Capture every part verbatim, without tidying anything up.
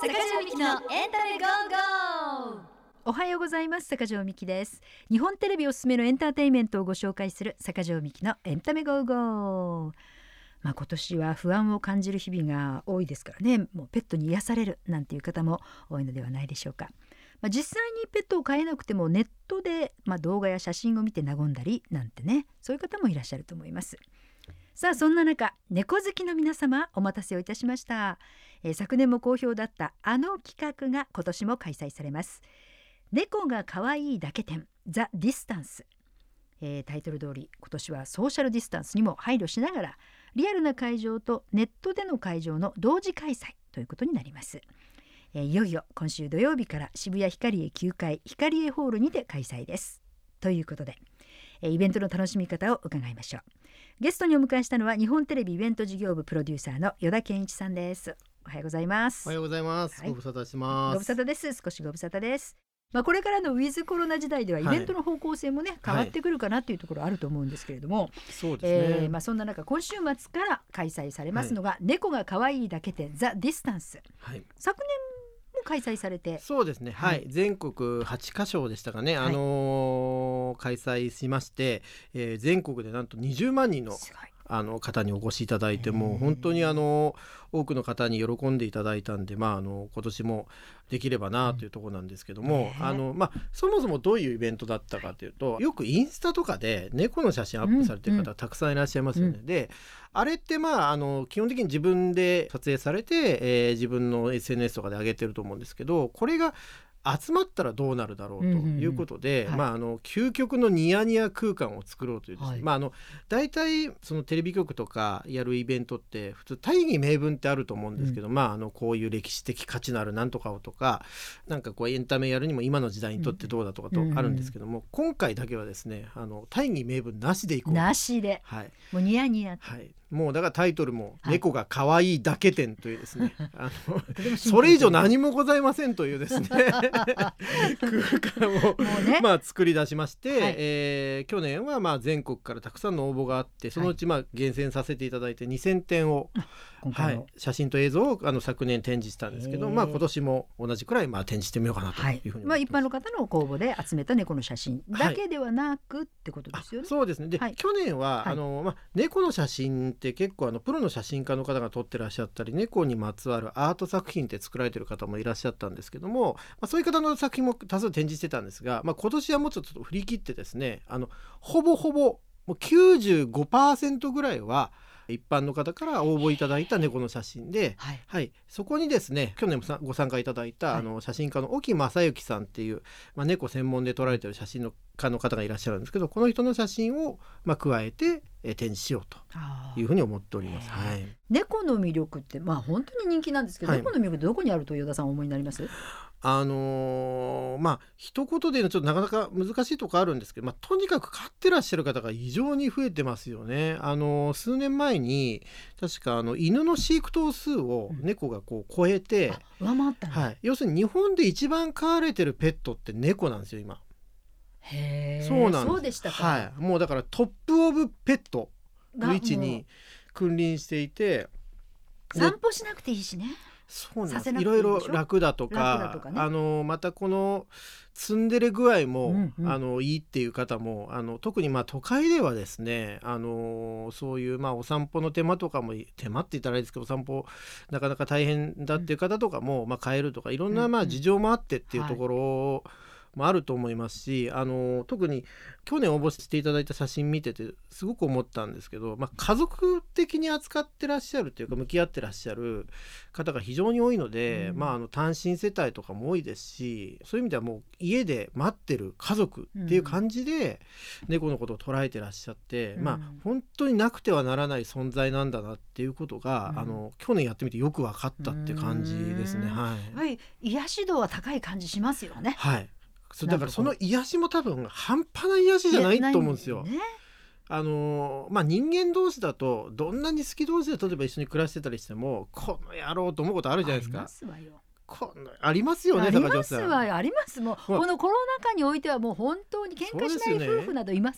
坂上美希のエンタメゴーゴー。 おはようございます。坂上美希です。日本テレビおすすめのエンターテインメントをご紹介する坂上美希のエンタメゴーゴー。まあ、今年は不安を感じる日々が多いですからね、もうペットに癒されるなんていう方も多いのではないでしょうか。まあ、実際にペットを飼えなくてもネットで、まあ、動画や写真を見て和んだりなんてね、そういう方もいらっしゃると思います。さあ、そんな中、猫好きの皆様お待たせをいたしました。えー、昨年も好評だったあの企画が今年も開催されます。猫が可愛いだけ展ザ・ディスタンス、えー、タイトル通り今年はソーシャルディスタンスにも配慮しながらリアルな会場とネットでの会場の同時開催ということになります。えー、いよいよ今週土曜日から渋谷ヒカリエきゅうかいヒカリエホールにて開催ですということで、えー、イベントの楽しみ方を伺いましょう。ゲストにお迎えしたのは日本テレビイベント事業部プロデューサーの依田健一さんです。おはようございます。 おはようございます、はい、ご無沙汰します。 ご無沙汰です。少しご無沙汰です。まあ、これからのウィズコロナ時代ではイベントの方向性もね、はい、変わってくるかなというところあると思うんですけれども、はい、 そうですね。 えーまあ、そんな中今週末から開催されますのが、はい、猫が可愛いだけ展ザ・ディスタンス、はい、昨年も開催されて、 そうですね、はいはい、全国はちカ所でしたかね、あのー、開催しまして、えー、全国でなんとにじゅうまんにんのあの方にお越しいただいて、もう本当にあの多くの方に喜んでいただいたんで、まあ、あの今年もできればなというところなんですけども、あの、まあ、そもそもどういうイベントだったかというと、よくインスタとかで猫の写真アップされてる方たくさんいらっしゃいますよね、うんうん、であれってまああの基本的に自分で撮影されて、えー、自分の エスエヌエス とかで上げてると思うんですけど、これが集まったらどうなるだろうということで、うんうんうん、まあ、あの究極のニヤニヤ空間を作ろうというですね、はい、まあ、あの大体そのテレビ局とかやるイベントって普通大義名分ってあると思うんですけど、うん、まあ、あのこういう歴史的価値のあるなんとかをとか、なんかこうエンタメやるにも今の時代にとってどうだとかとあるんですけども、うんうん、今回だけはですね、あの大義名分なしでいこうなしで、はい、もうニヤニヤ、 はい、もうだからタイトルも猫が可愛いだけ展というですね、はい、あのそれ以上何もございませんというですね空間を、ね、まあ、作り出しまして、はい、えー、去年はまあ全国からたくさんの応募があって、そのうちまあ厳選させていただいてにせんてんを、はい、写真と映像をあの昨年展示したんですけど、まあ、今年も同じくらいまあ展示してみようかなというふうに、 はい、まあ、一般の方の公募で集めた猫の写真だけではなく、はい、ってことですよね。 そうですね。で、はい、去年は、はい、あのまあ、猫の写真って結構あのプロの写真家の方が撮ってらっしゃったり、猫にまつわるアート作品って作られてる方もいらっしゃったんですけども、まあ、そういう方の作品も多数展示してたんですが、まあ、今年はもうちょっと振り切ってですね、あのほぼほぼもう きゅうじゅうごパーセント ぐらいは一般の方から応募いただいた猫の写真で、はいはい、そこにですね、去年もご参加いただいた、はい、あの写真家の沖正幸さんっていう、まあ、猫専門で撮られている写真家の方がいらっしゃるんですけど、この人の写真を、まあ、加えてえ展示しようというふうに思っております。はい、 猫の魅力って、まあ、本当に人気なんですけど、はい、猫の魅力ってどこにあると依田さんお思いになります？ あのー、まあ一言で言うのちょっとなかなか難しいところあるんですけど、まあ、とにかく飼ってらっしゃる方が異常に増えてますよね。あのー、数年前に確かあの犬の飼育頭数を猫がこう超えて、 うん、上回ったね、 はい、要するに日本で一番飼われてるペットって猫なんですよ今。 へー、 そうなんです。 そうでしたか。 はい、もうだからトップオブペットの位置に君臨していて、 散歩しなくていいしね。 そうなんです。いろいろ楽だとか、楽だとかね、あのまたこのツンデレ具合も、うんうん、あのいいっていう方も、あの特にまあ都会ではですね、あのそういうまあお散歩の手間とかも、手間って言ったらあれですけど、お散歩なかなか大変だっていう方とかも、うん、まあ、飼えるとかいろんなまあ事情もあってっていうところを、はい、もあると思いますし、あの特に去年応募していただいた写真見ててすごく思ったんですけど、まあ、家族的に扱ってらっしゃるというか向き合ってらっしゃる方が非常に多いので、うん、まあ、あの単身世帯とかも多いですし、そういう意味ではもう家で待ってる家族っていう感じで猫のことを捉えてらっしゃって、うん、まあ、本当になくてはならない存在なんだなっていうことが、うん、あの去年やってみてよく分かったって感じですね。はい、 はい、癒し度は高い感じしますよね。 はい、そうだからその癒しも多分半端な癒しじゃないと思うんですよ。ね、あのまあ、人間同士だとどんなに好き同士で例えば一緒に暮らしてたりしても、この野郎と思うことあるじゃないですか。 ありますわよ。 このありますよね。 ありますわよ、あります。もうこのコロナ禍においてはもう本当に喧嘩しない夫婦などいません。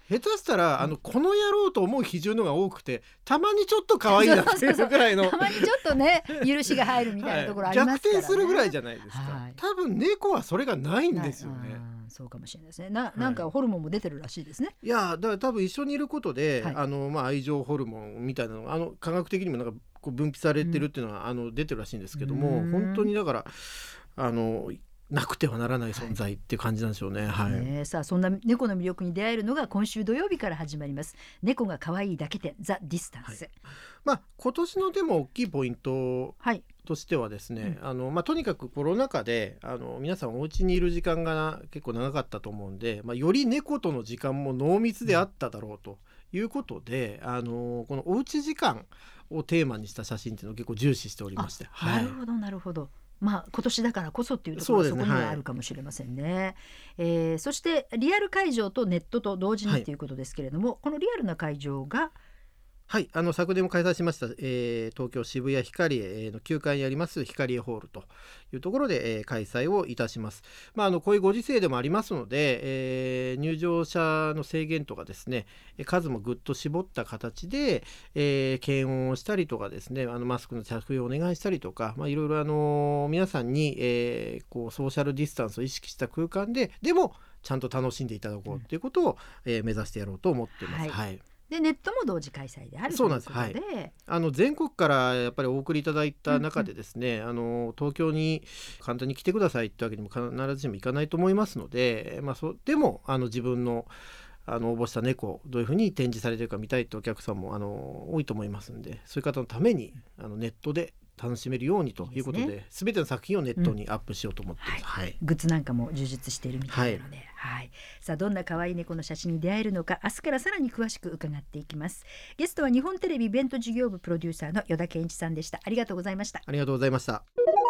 下手したらあのこの野郎と思う比重のが多くてたまにちょっと可愛いなっていうぐらいのたまにちょっとね許しが入るみたいなところありますからね、 逆転するぐらいじゃないですか、 はい、 多分猫はそれがないんですよね。 そうかもしれないですね。な、なんかホルモンも出てるらしいですね。 いやだから多分一緒にいることで、 はい、 あのまあ、愛情ホルモンみたいなのがあの科学的にもなんかこう分泌されてるっていうのは、うん、あの出てるらしいんですけども、本当にだからあのなくてはならない存在っていう感じなんでしょうね。はいはい、 ね、さあそんな猫の魅力に出会えるのが今週土曜日から始まります猫が可愛いだけでザ・ディスタンス、はい、 まあ、今年のでも大きいポイントとしてはですね、はい、あのまあ、とにかくコロナ禍であの皆さんお家にいる時間が結構長かったと思うんで、まあ、より猫との時間も濃密であっただろうということで、あのこのおうち時間をテーマにした写真っていうのを結構重視しておりまして、 はい、なるほどなるほど。まあ、今年だからこそっていうところがそこにはあるかもしれませんね。はい、えー、そしてリアル会場とネットと同時にということですけれども、はい、このリアルな会場がはい、あの昨年も開催しました、えー、東京渋谷ヒカリエのきゅうかいにありますヒカリエホールというところで、えー、開催をいたします。まあ、あのこういうご時世でもありますので、えー、入場者の制限とかですね、数もぐっと絞った形で、えー、検温をしたりとかですね、あのマスクの着用をお願いしたりとか、まあ、いろいろあの皆さんに、えー、こうソーシャルディスタンスを意識した空間ででもちゃんと楽しんでいただこうということを、うん、えー、目指してやろうと思っています。はいはい、でネットも同時開催であるということで、そうなんです、はい、 あの全国からやっぱりお送りいただいた中でですね、うんうん、あの東京に簡単に来てくださいってわけにも必ずしもいかないと思いますので、まあ、そでもあの自分のあの応募した猫どういうふうに展示されているか見たいというお客さんもあの多いと思いますので、そういう方のためにあのネットで楽しめるようにということで、いいですね、全ての作品をネットにアップしようと思っています。うん、はいはい、 グッズなんかも充実しているみたいなので、はいはい、さあどんな可愛い猫の写真に出会えるのか明日からさらに詳しく伺っていきます。ゲストは日本テレビイベント事業部プロデューサーの依田健一さんでした。ありがとうございました。 ありがとうございました。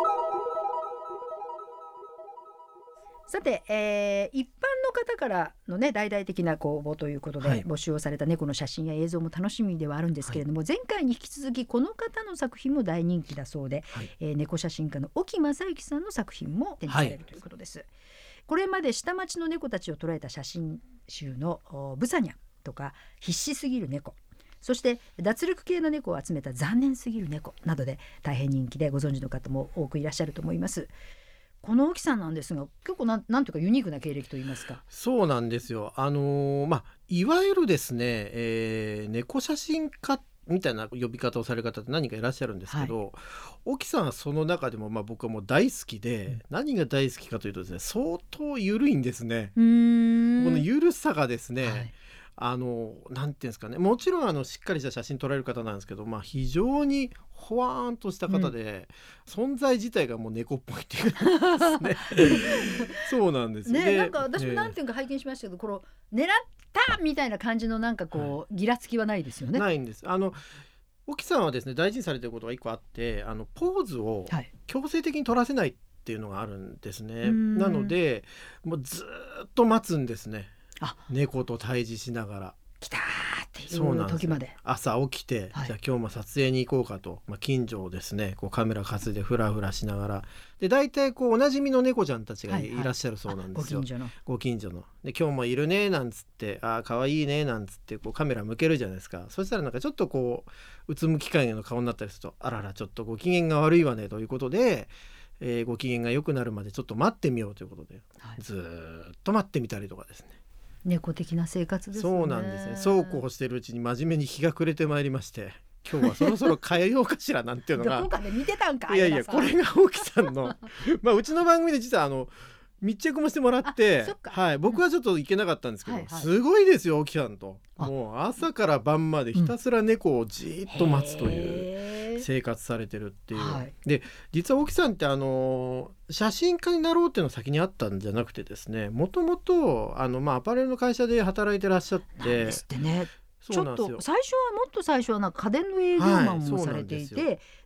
さて、えー、一般の方からのね大々的な応募ということで、はい、募集をされた猫の写真や映像も楽しみではあるんですけれども、はい、前回に引き続きこの方の作品も大人気だそうで、はい、えー、猫写真家の沖正幸さんの作品も展示されるということです。はい、これまで下町の猫たちを捉えた写真集のブサニャンとか必死すぎる猫、そして脱力系の猫を集めた残念すぎる猫などで大変人気でご存知の方も多くいらっしゃると思います。この沖さんなんですが結構なん、なんというかユニークな経歴といいますか。 そうなんですよ。あのーまあ、いわゆるですね、えー、猫写真家みたいな呼び方をされる方って何人かいらっしゃるんですけど、はい、沖さんはその中でも、まあ、僕はもう大好きで、うん、何が大好きかというとですね、相当緩いんですね。うーん、この緩さがですね、はい、あのなんていうんですかね、もちろんあのしっかりした写真撮られる方なんですけど、まあ、非常にほわーんとした方で、うん、存在自体がもう猫っぽいっていうですねそうなんですね。 ね、なんか私も何ていうか拝見しましたけど、えー、この狙ったみたいな感じのなんかこう、はい、ギラつきはないですよね。 ないんです。あの沖さんはですね大事にされていることが一個あって、あのポーズを強制的に取らせないっていうのがあるんですね。はい、なのでもうずっと待つんですね。あ、猫と対峙しながら来たーっていう時まで朝起きて、はい、じゃあ今日も撮影に行こうかと、まあ、近所をですねこうカメラ担いでフラフラしながらで、大体こうおなじみの猫ちゃんたちがいらっしゃるそうなんですよ。はいはい、ご近所のご近所ので今日もいるねなんつって、あーかわいいねなんつってこうカメラ向けるじゃないですか。そしたらなんかちょっとこううつむき加減の顔になったりすると、あららちょっとご機嫌が悪いわねということで、えー、ご機嫌が良くなるまでちょっと待ってみようということで、はい、ずーっと待ってみたりとかですね。 猫的な生活ですね。 そうなんですね。そうこうしているうちに真面目に日が暮れてまいりまして、今日はそろそろ変えようかしらなんていうのがどこかで見てたんか。 いやいやこれが沖さんのまあうちの番組で実はあの密着もしてもらって、はい、僕はちょっと行けなかったんですけど、はいはい、すごいですよ沖さんと。もう朝から晩までひたすら猫をじーっと待つという生活されてるっていう、はい、で実は沖さんってあの写真家になろうっていうのが先にあったんじゃなくてですね、もともとあの、まあ、アパレルの会社で働いてらっしゃって、なんですってね。ちょっと最初はもっと最初はなんか家電の営業マンもされていて、はい、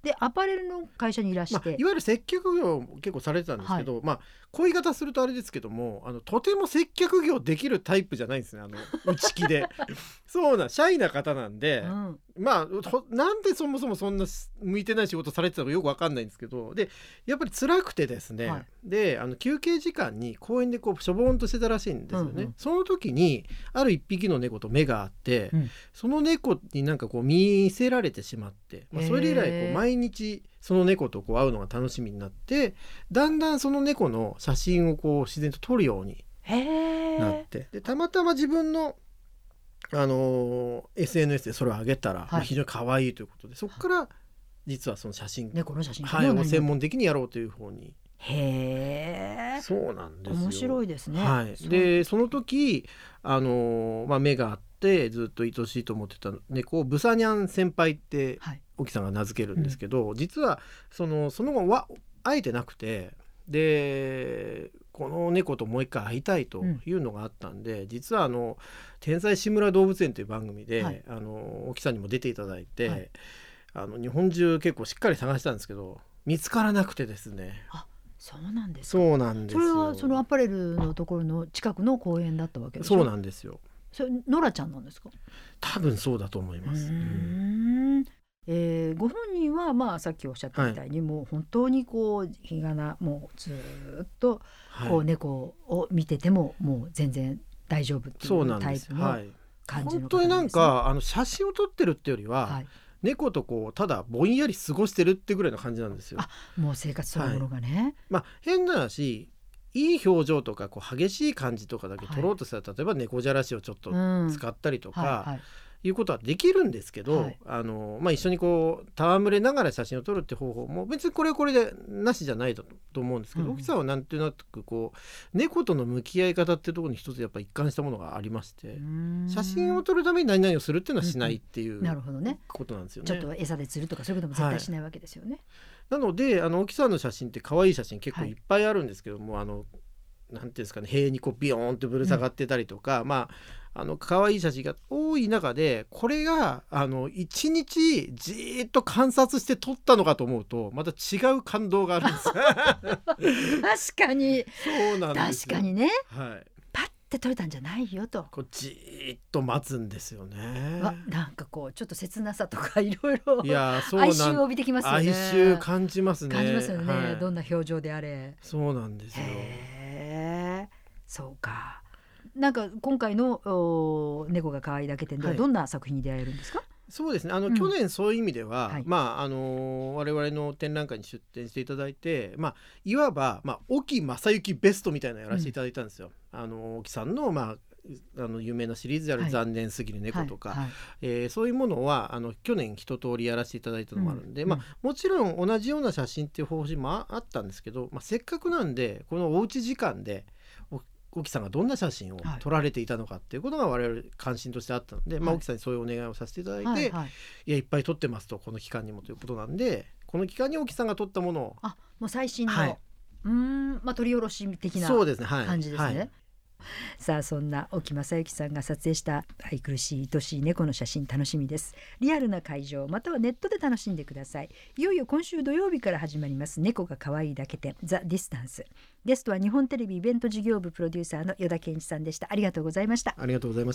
でアパレルの会社にいらして、 まあ、いわゆる接客業も結構されてたんですけど、はい、まあこういう言い方するとあれですけども、あのとても接客業できるタイプじゃないんですね、あの内気でそうなシャイな方なんで、うん、まあなんでそもそもそんな向いてない仕事されてたのかよく分かんないんですけど、でやっぱり辛くてですね、はい、であの休憩時間に公園でこうしょぼんとしてたらしいんですよね、うんうん、その時にある一匹の猫と目があって、うん、その猫になんかこう見せられてしまって、まあ、それ以来こう毎日その猫とこう会うのが楽しみになって、だんだんその猫の写真をこう自然と撮るようになって、でたまたま自分の、あのー、エスエヌエス でそれを上げたら、はい、非常に可愛いということで、そこから実はその写真猫の写真、 はい、を専門的にやろうという方に。 へー、 そうなんですよ。 面白いですね、 はい、でその時、あのーまあ、目があってずっと愛しいと思ってた猫をブサニャン先輩って沖さんが名付けるんですけど、はい、うん、実はその、その後は会えてなくて、でこの猫ともう一回会いたいというのがあったんで、うん、実はあの天才志村動物園という番組で、はい、あの沖さんにも出ていただいて、はい、あの日本中結構しっかり探したんですけど見つからなくてですね。 あ、そうなんですか。 そうなんですよ。 それはそのアパレルのところの近くの公園だったわけですか。 そうなんですよ。 それノラちゃんなんですか。 多分そうだと思います。 うーん、えー、ご本人はまあさっきおっしゃったみたいに、はい、もう本当にこう日がなもうずっとこう猫を見ててももう全然大丈夫っていうタイプの感じの方ですね。 本当になんかあの写真を撮ってるってよりは、はい、猫とこうただぼんやり過ごしてるってぐらいの感じなんですよ。 あ、もう生活そのものがね、はい、 まあ変な話、いい表情とかこう激しい感じとかだけ撮ろうとしたら、はい、例えば猫じゃらしをちょっと使ったりとか、うん、はいはい、いうことはできるんですけど、はい、あのまあ、一緒にこう戯れながら写真を撮るって方法も別にこれはこれでなしじゃないと思うんですけど、沖、うん、さんはなんとなくこう猫との向き合い方っていうところに一つやっぱ一貫したものがありまして、写真を撮るために何々をするっていうのはしないっていう、うんうん、なるほどね、ことなんですよね。 ちょっと餌で釣るとかそういうことも絶対しないわけですよね、 はい、なのであの沖さんの写真って可愛い写真結構いっぱいあるんですけども、はい、あのなんていうんですかね、塀にこうビヨーンってぶら下がってたりとか、うん、まああの可愛い写真が多い中で、これがあの一日じーっと観察して撮ったのかと思うとまた違う感動があるんです確かにそうなんですよ。 確かにね、 はい、 パッて撮れたんじゃないよとこうじーっと待つんですよね。 わ、なんかこうちょっと切なさとかいろいろいやそう哀愁を帯びてきますよね。 哀愁感じますね。 感じますよね、 はい、 どんな表情であれ。 そうなんですよ。 へー、そうか。なんか今回の猫が可愛いだけ展ではどんな作品に出会えるんですか。はい、 そうですね、あの、うん、去年そういう意味では、はい、まああのー、我々の展覧会に出展していただいて、まあ、いわば、まあ、沖正幸ベストみたいなのやらせていただいたんですよ、うん、あの沖さんの、まあ、あの有名なシリーズである残念すぎる猫とか、はいはいはい、えー、そういうものはあの去年一通りやらせていただいたのもあるんで、うん、まあ、もちろん同じような写真っていう方針もあったんですけど、まあ、せっかくなんでこのおうち時間で沖さんがどんな写真を撮られていたのかっていうことが我々関心としてあったので、はい、まあ、沖さんにそういうお願いをさせていただいて、はいはい、いやいっぱい撮ってますと、この期間にもということなんで、この期間に沖さんが撮ったものを、 あ、もう最新の、はい、うーん、まあ、撮り下ろし的なそうですね、はい、 感じですね、はい。さあ、そんな沖正幸さんが撮影した愛くるしい愛しい猫の写真楽しみです。リアルな会場またはネットで楽しんでください。いよいよ今週土曜日から始まります猫が可愛いだけ展ザ・ディスタンス。ゲストは日本テレビイベント事業部プロデューサーの依田健一さんでした。ありがとうございました。 ありがとうございました。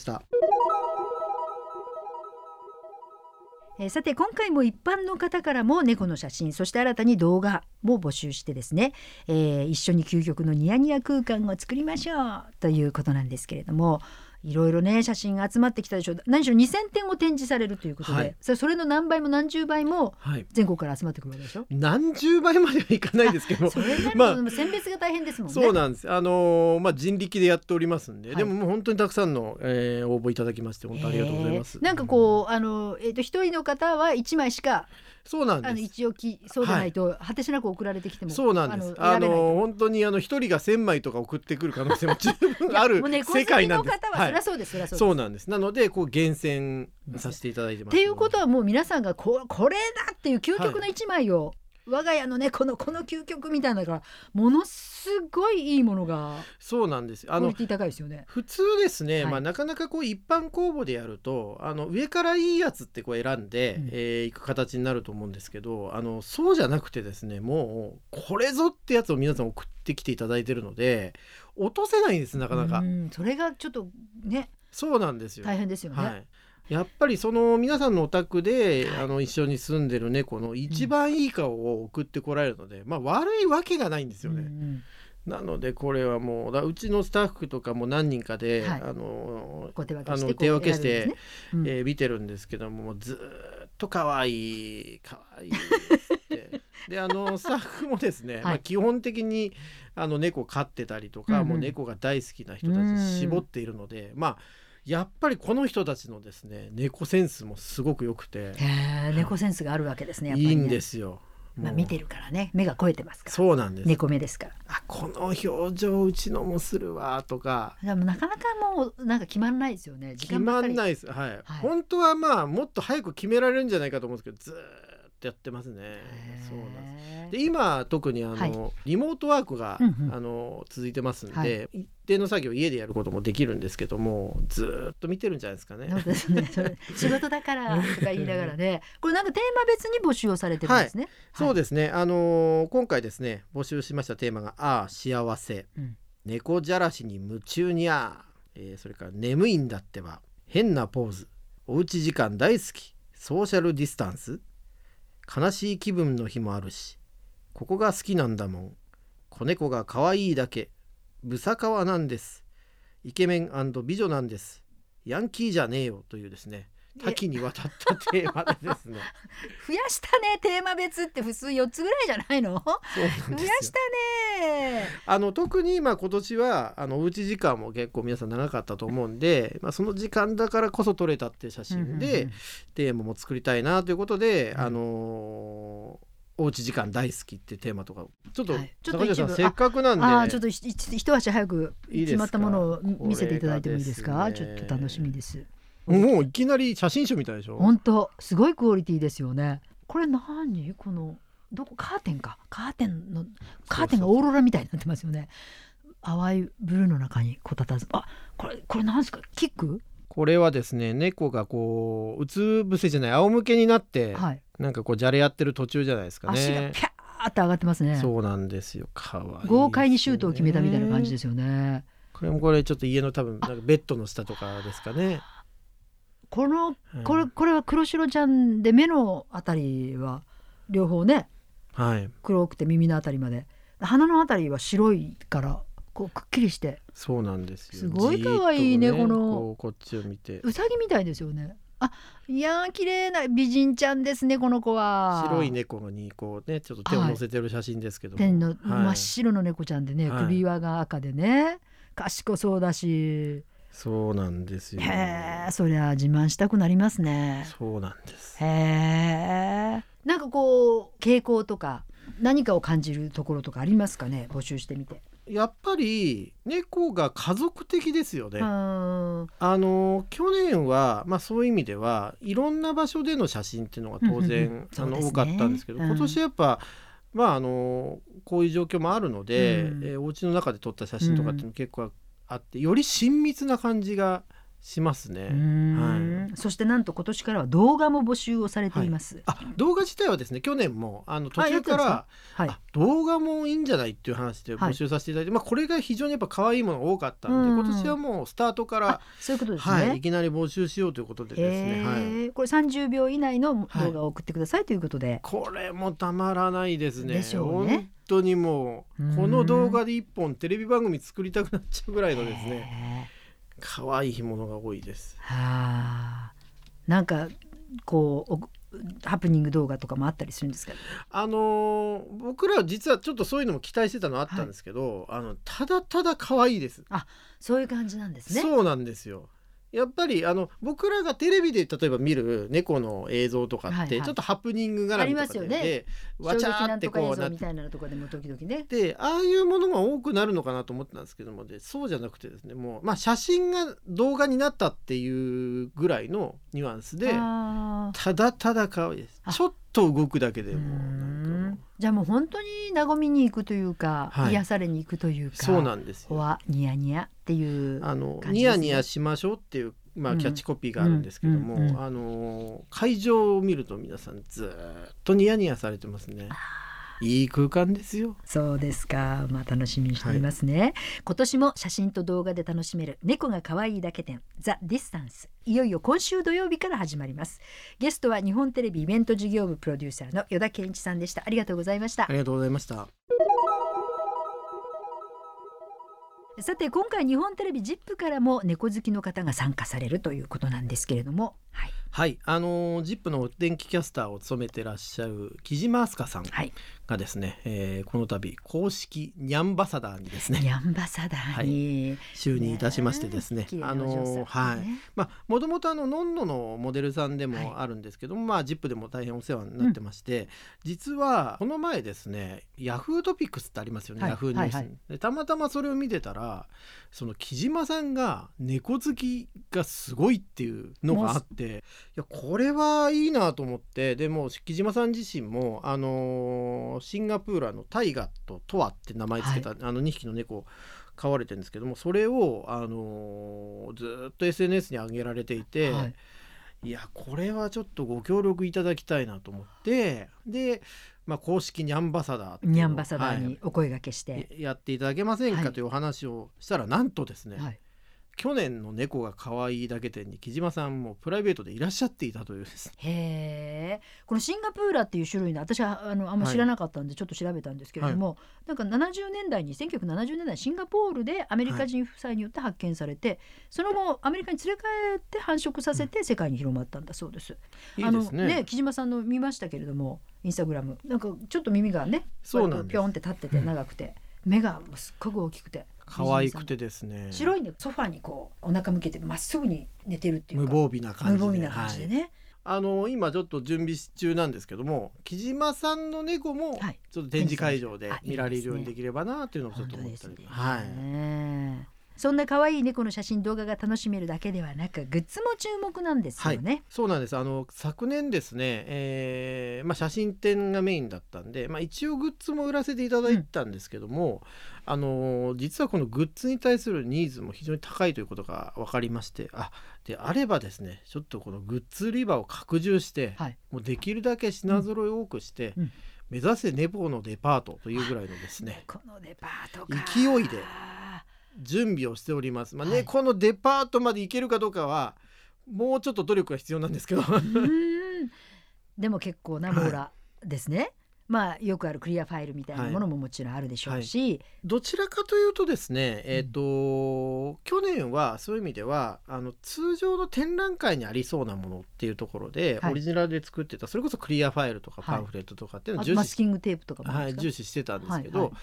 えー、さて今回も一般の方からも猫の写真、そして新たに動画も募集してですね、えー、一緒に究極のニヤニヤ空間を作りましょうということなんですけれども、いろいろね写真が集まってきたでしょう。何しろにせんてんを展示されるということで、はい、それ、それの何倍も何十倍も全国から集まってくるわけでしょ、はい、 何十倍まではいかないですけどそれでも、まあ、選別が大変ですもんね。 そうなんです、あのーまあ、人力でやっておりますんで、はい、でももう本当にたくさんの、えー、応募いただきまして本当ありがとうございます。 なんかこうあの、えー、と一人の方はいちまいしかそうなんです。 あの一応きそうじゃないと、はい、果てしなく送られてきてもそうなんです。あのあの本当にあの一人がせんまいとか送ってくる可能性も十分ある世界なんです。 猫好きの方はそりゃそうです、そりゃそうです。 そうなんです。なのでこう厳選させていただいてます。 っていうことはもう皆さんがここれだっていう究極の一枚を、はい、 我が家の猫のこの究極みたいなのがものすごいいいものがそうなんですよ。あのクオリティ高いですよね。 普通ですね、 はいまあ、なかなかこう一般公募でやるとあの上からいいやつってこう選んで、 うんえーいく形になると思うんですけど、あのそうじゃなくてですね、もうこれぞってやつを皆さん送ってきていただいてるので落とせないんです、なかなか。 うんそれがちょっとねそうなんですよ。 大変ですよね。 はいやっぱりその皆さんのお宅で、 はいあの一緒に住んでる猫の一番いい顔を送ってこられるので、まあ悪いわけがないんですよね、 うんうんなのでこれはもうだうちのスタッフとかも何人かで、 はいあのこう手分けあしてこうの手分けし選ぶんて、 ですねうんえー見てるんですけども、もうずーっと可愛い可愛いってであのスタッフもですね、まあ、基本的にあの猫飼ってたりとか、 うんうんもう猫が大好きな人たちに絞っているので、まあやっぱりこの人たちのですね猫センスもすごく良くてへー猫センスがあるわけですねやっぱりね。 いいんですよ。 まあ、 もう見てるからね目が肥えてますからそうなんです。 猫目ですから。 あこの表情うちのもするわとかでもなかなかもうなんか決まらないですよね時決間ばっかり。 まんないです、はいはい本当はまあもっと早く決められるんじゃないかと思うんですけどずーっとやってますね。 へーそうなんですで今特にあの、 はいリモートワークが、 うんうんあの続いてますんで、 はい一定の作業家でやることもできるんですけどもずーっと見てるんじゃないですかね。 そうですねそれ仕事だからとか言いながらねこれなんかテーマ別に募集をされてるんですね。 そうでですね、あのー今回ですね募集しましたテーマがああ幸せ、 うん猫じゃらしに夢中にゃー、えーそれから眠いんだってば変なポーズおうち時間大好きソーシャルディスタンス悲しい気分の日もあるしここが好きなんだもん子猫が可愛いだけブサカワなんですイケメン&美女なんですヤンキーじゃねえよというですね多岐にわたったテーマでですね増やしたねテーマ別って普通よっつぐらいじゃないのそうなんですよ増やしたね。 あの特にまあ今年はあのおうち時間も結構皆さん長かったと思うんで、まあ、その時間だからこそ撮れたっていう写真で、 うんうんうんテーマも作りたいなということで、 うんあのーおうち時間大好きっていうテーマとかちょっと、 はいちょっと坂下さん一部せっかくなんでああちょっと一一足早くいいですか決まったものを見せていただいてもいいですか。 これがですねちょっと楽しみです。 もういきなり写真集みたいでしょ。 本当すごいクオリティですよね。これ何このどこカーテンかカーテンのカーテンがオーロラみたいになってますよね。淡いブルーの中にこたたずあこれこれ何ですかキック。 これはですね猫がこううつ伏せじゃない仰向けになって、 はいなんかこうじゃれやってる途中じゃないですかね。 足がピャーって上がってますね。 そうなんですよかわいいですね豪快にシュートを決めたみたいな感じですよね。 これもこれちょっと家の多分なんかベッドの下とかですかね。 このうんこれこれは黒白ちゃんで目のあたりは両方ねはい黒くて耳のあたりまで鼻のあたりは白いからこうくっきりしてそうなんですよ。 すごい可愛いねじーっとこのこうこっちを見てうさぎみたいですよね。あいやー綺麗な美人ちゃんですねこの子は。 白い猫にこうねちょっと手を乗せてる写真ですけども、 天のはい真っ白の猫ちゃんでね、 はい首輪が赤でね賢そうだしそうなんですよ。 へえそりゃ自慢したくなりますね。 そうなんです。 へえなんかこう傾向とか何かを感じるところとかありますかね募集してみて。 やっぱり猫が家族的ですよね。 うーんあの去年は、まあ、そういう意味ではいろんな場所での写真っていうのが当うんうんう然んあそうですねの多かったんですけど、 うん今年やっぱ、まあ、あのこういう状況もあるので、 うんえーお家の中で撮った写真とかっていうのも結構あってより親密な感じがしますね。 うーんはいそしてなんと今年からは動画も募集をされています。 あ動画自体はですね去年もあの途あやってたんです中からかはいあ動画もいいんじゃないっていう話で募集させていただいて、まあ、これが非常にやっぱ可愛いものが多かったので、 うん今年はもうスタートからあ、そういうことですね。 はい、いきなり募集しようということでですね、はい、 へえこれさんじゅうびょう以内の動画を送ってくださいということで、 これもたまらないですね。 でしょうね本当にもううんこの動画で一本テレビ番組作りたくなっちゃうぐらいのですねね可愛いものが多いです。 はあなんかこうおハプニング動画とかもあったりするんですか。 あのー僕らは実はちょっとそういうのも期待してたのあったんですけど、あのただただ可愛いです。 そういう感じなんですね。 そうなんですよ。やっぱりあの僕らがテレビで例えば見る猫の映像とかはいはいってちょっとハプニング絡みとかで、 ありますよねでわちゃーってこうなっ衝撃なんとか映像みたいなのとかでも時々ね。 でああいうものが多くなるのかなと思ってたんですけどもでそうじゃなくてですねもう、まあ、写真が動画になったっていうぐらいのニュアンスであーただただ可愛いです。 ちょっと動くだけでもなんかじゃあもう本当に和みに行くというか、はい、癒されに行くというか、 そうなんですよ。 ほわニヤニヤっていうあの感じですね。 ニヤニヤしましょうっていう、まあ、キャッチコピーがあるんですけども、 うんうんうんうん、 あの会場を見ると皆さんずっとニヤニヤされてますね。いい空間ですよ。 そうですか、まあ、楽しみにしていますね、はい、今年も写真と動画で楽しめる猫が可愛いだけ展ザ・ディスタンス、いよいよ今週土曜日から始まります。ゲストは日本テレビイベント事業部プロデューサーの依田健一さんでした。ありがとうございました。 ありがとうございました。 さて今回日本テレビ ジップ からも猫好きの方が参加されるということなんですけれども、はい、 はい、あの ジップ のお天気キャスターを務めてらっしゃる木島明日香さんがですね、はい、えー、この度公式ニャンバサダーにですねニャンバサダーに、 はい、就任いたしましてですね、あのはい、まあもともとあのノンノのモデルさんでもあるんですけども、はい、まあ ジップ でも大変お世話になってまして、うん、実はこの前ですねヤフートピックスってありますよね、はい、ヤフーニュース、はいはい、でたまたまそれを見てたらその木島さんが猫好きがすごいっていうのがあって、いやこれはいいなと思って、でも木島さん自身も、あのー、シンガプールのタイガとトワって名前つけた、はい、あのにひきの猫を飼われてるんですけども、それを、あのー、ずっと エスエヌエス に上げられていて、はい、いやこれはちょっとご協力いただきたいなと思って、で、まあ、公式ニャンバサダーニャンバサダーにお声掛けして、はい、 やっていただけませんかというお話をしたら、はい、なんとですね、はい、去年の猫が可愛いだけ展に木島さんもプライベートでいらっしゃっていたというです。 へー、このシンガプーラっていう種類の私はあのあんま知らなかったんでちょっと調べたんですけれども、はい、なんかななじゅうねんだいにせんきゅうひゃくななじゅうねんだいシンガポールでアメリカ人夫妻によって発見されて、はい、その後アメリカに連れ帰って繁殖させて世界に広まったんだそうです、うん、あのいいですね、ね、木島さんの見ましたけれどもインスタグラムなんかちょっと耳がねそうなんです、ピョンって立ってて長くて、うん、目がすっごく大きくて可愛くてですね、 白いね、ソファーにこうお腹向けてまっすぐに寝てるっていうか無防備な感じで、 無防備な感じでね、はい、 あの今ちょっと準備中なんですけども、木島さんの猫もちょっと展示会場で見られるようにできればなというのをちょっと思ったり、はい、 そんな可愛い猫の写真動画が楽しめるだけではなくグッズも注目なんですよね、 はい、そうなんです。あの昨年ですね、えーまあ、写真展がメインだったんで、まあ、一応グッズも売らせていただいたんですけども、うん、あの実はこのグッズに対するニーズも非常に高いということが分かりまして、あであればですねちょっとこのグッズ売り場を拡充して、はい、もうできるだけ品揃えを多くして、うんうん、目指せ猫のデパートというぐらいのですね猫のデパートか勢いで準備をしております。まあね、はい、このデパートまで行けるかどうかはもうちょっと努力が必要なんですけどうんでも結構な網羅ですね、はい、まあよくあるクリアファイルみたいなものももちろんあるでしょうし、はいはい、 どちらかというとですね、えーとうん、去年はそういう意味ではあの通常の展覧会にありそうなものっていうところで、はい、オリジナルで作ってたそれこそクリアファイルとかパンフレットとかっていうのを重視、 マスキングテープとかも、 はい、重視してたんですけど、はいはい、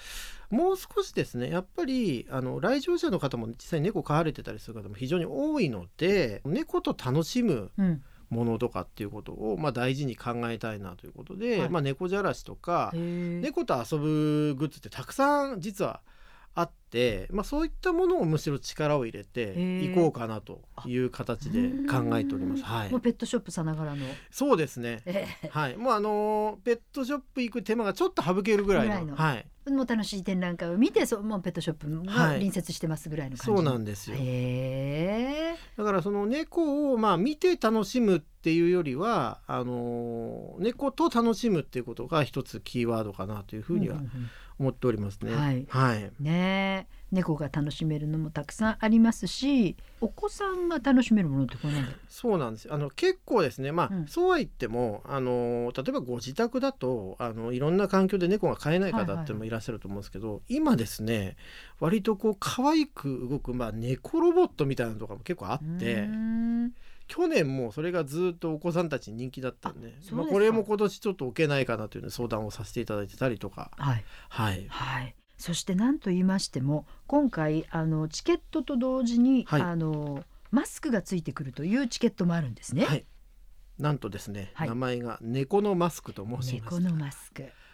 もう少しですねやっぱりあの来場者の方も実際に猫飼われてたりする方も非常に多いので、猫と楽しむ、うんものとかっていうことをまあ大事に考えたいなということで、はい、まあ、猫じゃらしとか猫と遊ぶグッズってたくさん実はあって、まあ、そういったものをむしろ力を入れていこうかなという形で考えております、はい、 もうペットショップさながらのそうですね、えーはい、もうあのペットショップ行く手間がちょっと省けるぐらい の, の、はい、 もう楽しい展覧会を見てそうもうペットショップが隣接してますぐらいの感じ、 はい、そうなんですよ。 へー、 だからその猫をまあ見て楽しむっていうよりはあの猫と楽しむっていうことが一つキーワードかなというふうには思っておりますね、うんうんうん、はい、はい、 ね、猫が楽しめるのもたくさんありますし、お子さんが楽しめるものってこれなんだろう。 そうなんですよ。あの結構ですね、まあうん、そうは言ってもあの例えばご自宅だとあのいろんな環境で猫が飼えない方ってもいらっしゃると思うんですけど、はいはいはい、今ですね割とこう可愛く動く、まあ、猫ロボットみたいなのとかも結構あって、うーん、去年もそれがずっとお子さんたちに人気だったんで、まあ、これも今年ちょっと置けないかなという、ね、相談をさせていただいてたりとか、 はいはいはい、そして何と言いましても今回あのチケットと同時に、はい、あのマスクがついてくるというチケットもあるんですね、 はい、なんとですね、はい、名前が猫のマスクと申します。 猫のマスク、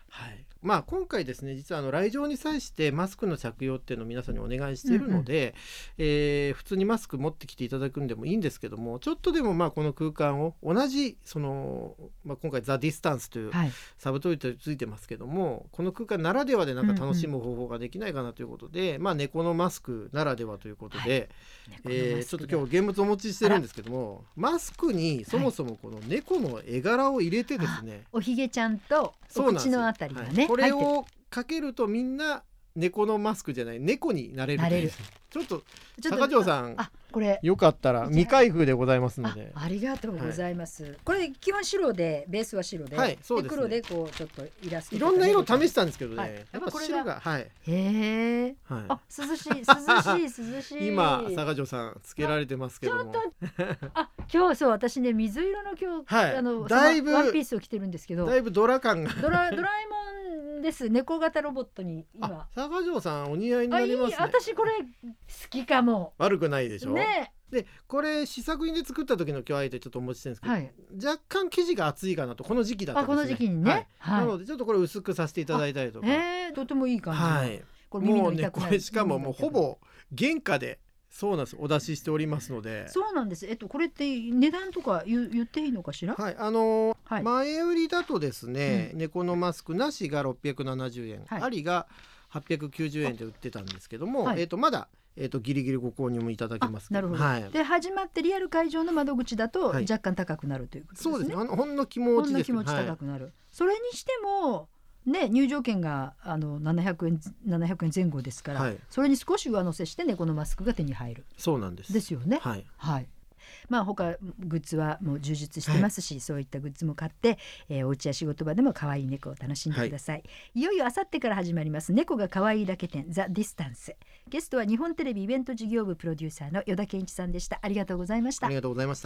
はい、まあ今回ですね実はあの来場に際してマスクの着用っていうのを皆さんにお願いしているので、うんうんえー、普通にマスク持ってきていただくんでもいいんですけども、ちょっとでもまあこの空間を同じその、まあ、今回ザ・ディスタンスというサブトイレついてますけども、はい、この空間ならではでなんか楽しむ方法ができないかなということで、うんうんまあ、猫のマスクならではということで、はいえー、ちょっと今日現物お持ちしてるんですけども、マスクにそもそもこの猫の絵柄を入れてですね、はい、 おひげちゃんとお口のあたりがね、はい、 これをかけるとみんな猫のマスクじゃない猫になれるというちょっと高城さんあこれよかったら未開封でございますのであ, ありがとうございます、はい、これ基本白でベースは白で、はいそうですね、で黒でこうちょっとイラストいろんな色試したんですけどね、はい、 やっぱ白がはいへえ、はい、あ涼しい涼しい涼しい今高城さんつけられてますけどもちょっとあ今日そう私ね水色の今日、はい、あのだいぶワンピースを着てるんですけどだいぶドラ感がドラドラえもんです猫型ロボットに今高城さんお似合いになりますね。 あいい私これ好きかも。 悪くないでしょ、 ね、 でこれ試作品で作った時の今日あえてちょっとお持ちしてるんですけど、はい、若干生地が厚いかなとこの時期だったんですね。 あこの時期にね、はいはい、 なのでちょっとこれ薄くさせていただいたりとか、 えー、とてもいい感じ、 はい、 これ耳の痛くなる、 もうねこれしかももうほぼ原価でそうなんですお出ししておりますので。 そうなんです。えっとこれって値段とか 言, 言っていいのかしら。 はいあのーはい、前売りだとですね、うん、猫のマスクなしがろっぴゃくななじゅうえん、はい、ありがはっぴゃくきゅうじゅうえんで売ってたんですけども、はい、えっとまだえー、とギリギリご購入もいただけます。 なるほど、はい、で始まってリアル会場の窓口だと若干高くなるということですね、はい、そうですね。 ほんの気持ちです、 ほんの気持ち高くなる、はい、それにしてもね、入場券があのななひゃくえん、ななひゃくえん前後ですから、はい、それに少し上乗せして猫のマスクが手に入る。 そうなんですですよね。 はい、 はいまあ、他グッズはもう充実してますし、はい、そういったグッズも買って、えー、お家や仕事場でも可愛い猫を楽しんでください、はい、いよいよあさってから始まります猫が可愛いだけ展ザ・ディスタンス。ゲストは日本テレビイベント事業部プロデューサーの依田健一さんでした。ありがとうございました。 ありがとうございました。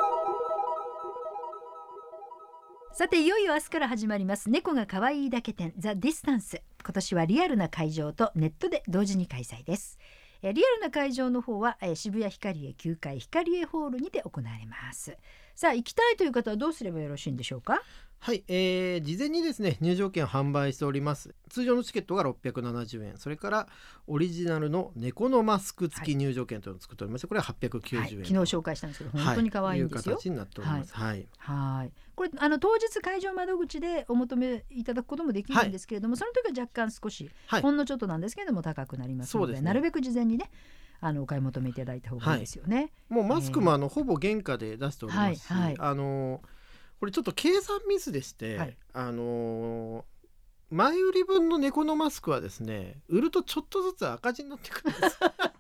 さていよいよ明日から始まります猫が可愛いだけ展ザ・ディスタンス。今年はリアルな会場とネットで同時に開催です。リアルな会場の方は渋谷ヒカリエきゅうかいヒカリエホールにて行われます。さあ行きたいという方はどうすればよろしいんでしょうか。 はい、えー、事前にですね入場券を販売しております。通常のチケットがろっぴゃくななじゅうえん、それからオリジナルの猫のマスク付き入場券というのを作っておりまして、これははっぴゃくきゅうじゅうえん、はい、 昨日紹介したんですけど本当に可愛いんですよ、 はい、いう形になっております。はい、 はいはい、これあの当日会場窓口でお求めいただくこともできるんですけれども、はい、その時は若干少し、はい、ほんのちょっとなんですけれども高くなりますの で, で、ね、なるべく事前にねあのお買い求めいただいた方がいいですよね、はい、 もうマスクもあの、えー、ほぼ原価で出しておりますし、はいはい、あのこれちょっと計算ミスでして、はい、あの前売り分の猫のマスクはですね売るとちょっとずつ赤字になってくるんです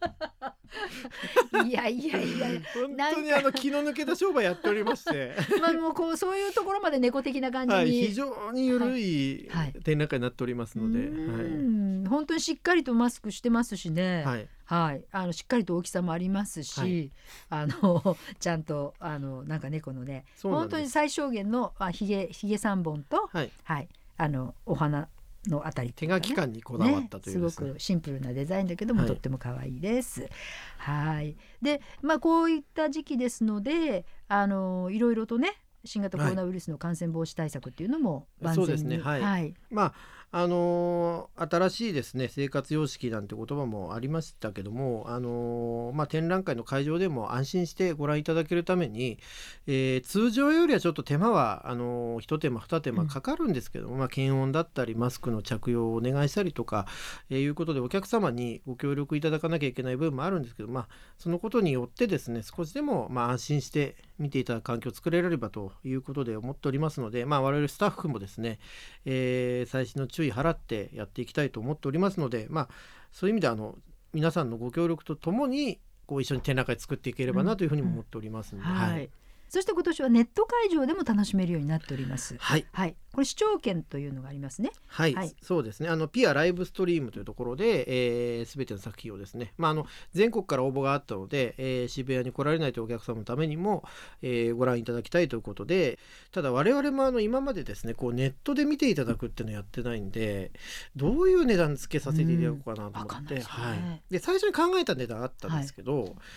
いやいやいや本当にあの気の抜けた商売やっておりましてまあもうこうそういうところまで猫的な感じに、はい、 非常に緩い展覧会になっておりますので、はいはい、本当にしっかりとマスクしてますしね、はいはい、あのしっかりと大きさもありますし、はい、あのちゃんとあのなんか猫のね本当に最小限のあひげひげさんぼんと、はいはい、あのお花のあたり、ね、 手書き感にこだわったという、ねね、すごくシンプルなデザインだけども、はい、とっても可愛いです。はいで、まあ、こういった時期ですのであのいろいろとね新型コロナウイルスの感染防止対策っていうのも万全に、 そうですね、はいはい、まああのー、新しいですね生活様式なんて言葉もありましたけども、あのーまあ、展覧会の会場でも安心してご覧いただけるために、えー、通常よりはちょっと手間はあのー、一手間二手間かかるんですけども、うんまあ、検温だったりマスクの着用をお願いしたりとか、えー、いうことでお客様にご協力いただかなきゃいけない部分もあるんですけど、まあ、そのことによってですね少しでもまあ安心して見ていただく環境を作れればということで思っておりますので、まあ、我々スタッフもですね、えー、最新の注意払ってやっていきたいと思っておりますので、まあ、そういう意味であの皆さんのご協力とともにこう一緒に展覧会作っていければなというふうにも思っておりますので、うんうんはい、 そして今年はネット会場でも楽しめるようになっております。 はい、 はい、これ視聴券というのがありますね。 はい、はい、そうですね。あのピアライブストリームというところで、えー、全ての作品をですね、まあ、あの全国から応募があったので、えー、渋谷に来られないというお客様のためにも、えー、ご覧いただきたいということで、ただ我々もあの今までですねこうネットで見ていただくっていうのをやってないんでどういう値段付けさせていただこうかなと思って、うんねはい、で最初に考えた値段あったんですけど、はい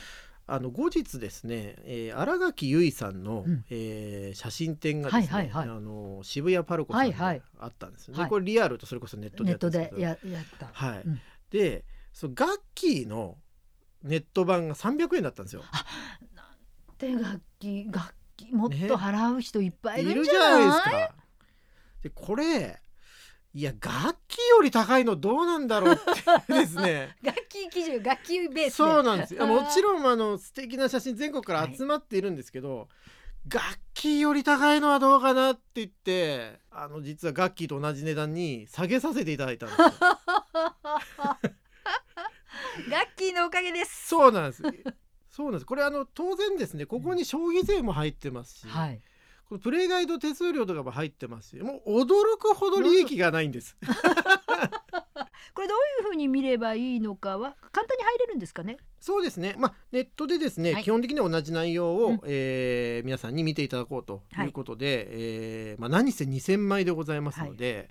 あの後日ですね、えー、新垣結衣さんの、うんえー、写真展がですね、はいはいはい、あの渋谷パルコさんであったんですよね、はいはい、これリアルとそれこそネットでやったんですけど、 ネットで や, やった、 はいうん、でそのガッキーのネット版がさんびゃくえんだったんですよ。 あなんて楽器楽器もっと払う人いっぱいいるんじゃない、ね、いるじゃないですか。でこれいや楽器より高いのどうなんだろうってですね楽器基準楽器ベースでそうなんですよ。もちろんあの素敵な写真全国から集まっているんですけど、はい、楽器より高いのはどうかなって言ってあの実は楽器と同じ値段に下げさせていただいたんですよ楽器のおかげです。 そうなんですそうなんです。これあの当然ですねここに消費税も入ってますし、はいこのプレイガイド手数料とかも入ってますしもう驚くほど利益がないんですこれどういうふうに見ればいいのかは簡単に入れるんですかね。 そうですね、まあ、ネットでですね、はい、基本的には同じ内容を、うんえー、皆さんに見ていただこうということで、はいえーまあ、何せにせんまいでございますので、はい、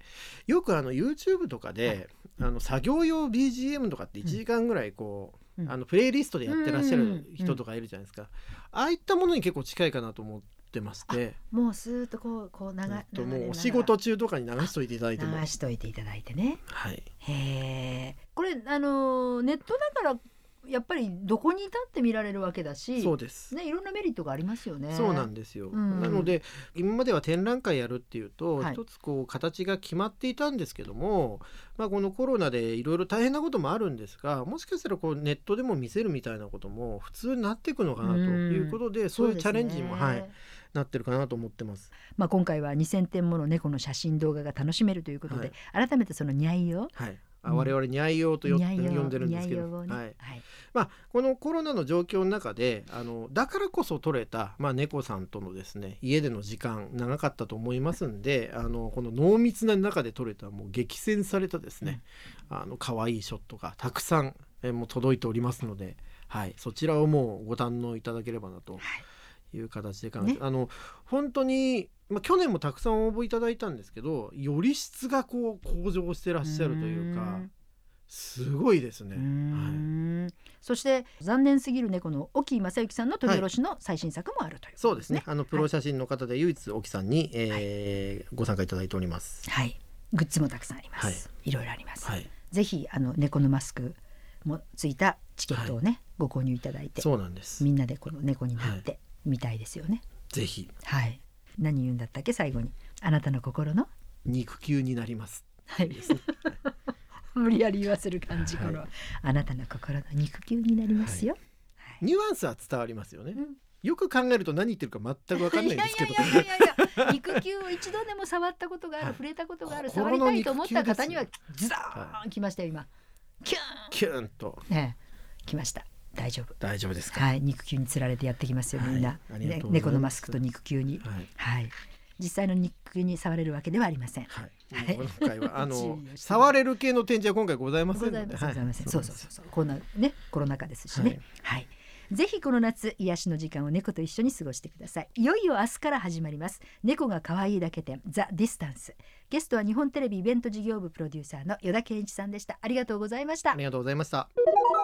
よくあの YouTube とかで、はい、あの作業用 ビージーエム とかっていちじかんぐらいこう、うん、あのプレイリストでやってらっしゃる人とかいるじゃないですか、うんうん、ああいったものに結構近いかなと思ってましてもうスーッとこうこう流れもうお仕事中とかに流しといていただいても流しといていただいてね、 はい、 へこれあのネットだからやっぱりどこにいたって見られるわけだしそうです、 ね、いろんなメリットがありますよね。 そうなんですよ、うん、なので今までは展覧会やるっていうと、はい、一つこう形が決まっていたんですけども、まあ、このコロナでいろいろ大変なこともあるんですがもしかしたらこうネットでも見せるみたいなことも普通になっていくのかなということで、うん、そういうチャレンジにも、はい、なってるかなと思ってます。 まあ、今回はにせんてんもの猫の写真動画が楽しめるということで、はい、改めてそのニャイを、 はいあ我々ニャイ用とよ、うん、呼んでるんですけど、ねはいはいまあ、このコロナの状況の中であのだからこそ撮れた、まあ、猫さんとのですね家での時間長かったと思いますんであのこの濃密な中で撮れたもう激戦されたですね、うん、あの可愛いショットがたくさんえもう届いておりますので、はい、そちらをもうご堪能いただければなという形で考えて、ね、あの本当にまあ、去年もたくさん応募いただいたんですけどより質がこう向上してらっしゃるというかすごいですね。 はい、そして残念すぎる猫の沖正幸さんの取り下ろしの最新作もあるということですね。 そうですねあのプロ写真の方で唯一沖さんに、えーはい、ご参加いただいております。 はい、グッズもたくさんあります、はい、いろいろあります、 はい、 ぜひあの猫のマスクもついたチケットをね、はい、ご購入いただいてそうなんですみんなでこの猫になってみたいですよね、はい、 ぜひはい何言うんだったっけ最後にあなたの心の肉球になりますはい無理やり言わせる感じ、はい、このあなたの心の肉球になりますよ、 はいはい、ニュアンスは伝わりますよね、うん、よく考えると何言ってるか全く分かんないんですけどいやいやいやいや肉球を一度でも触ったことがある、はい、触れたことがある触りたいと思った方にはズダーンきましたよ今キューンキューンと、 ね、きました大丈夫大丈夫ですか。 はい、肉球につられてやってきますよみんな、はいね、猫のマスクと肉球に、はいはい、実際の肉球に触れるわけではありません。 はい、今回はあの触れる系の展示は今回ございませんので、 ございません。そうそうそうそうこんなねコロナ禍ですしね。はい、はい、ぜひこの夏癒しの時間を猫と一緒に過ごしてください。いよいよ明日から始まります猫が可愛いだけ展ザ・ディスタンス。ゲストは日本テレビイベント事業部プロデューサーの依田健一さんでした。ありがとうございました。 ありがとうございました。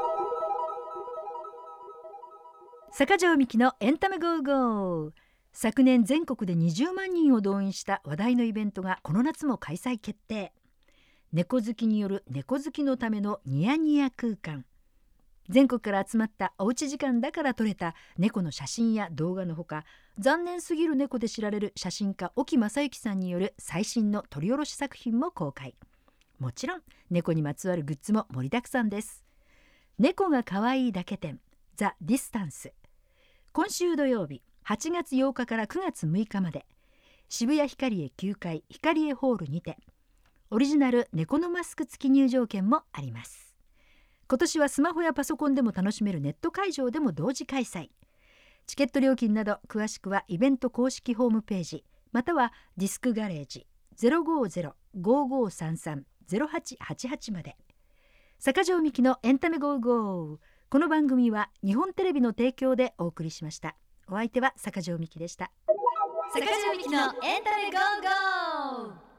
坂上美希のエンタメゴーゴー。昨年全国でにじゅうまんにんを動員した話題のイベントがこの夏も開催決定。猫好きによる猫好きのためのニヤニヤ空間。全国から集まったおうち時間だから撮れた猫の写真や動画のほか、残念すぎる猫で知られる写真家沖正幸さんによる最新の撮り下ろし作品も公開。もちろん猫にまつわるグッズも盛りだくさんです。猫が可愛いだけ展ザ・ディスタンス。今週土曜日はちがつようかからくがつむいかまで渋谷ヒカリエきゅうかいヒカリエホールにてオリジナル猫のマスク付き入場券もあります。今年はスマホやパソコンでも楽しめるネット会場でも同時開催。チケット料金など詳しくはイベント公式ホームページまたはディスクガレージ ゼロごーゼロ ごーごーさんさん ゼロはちはちはち まで。坂上美希のエンタメゴーゴー。この番組は日本テレビの提供でお送りしました。お相手は坂上美希でした。 坂上美希のエンタメゴーゴー。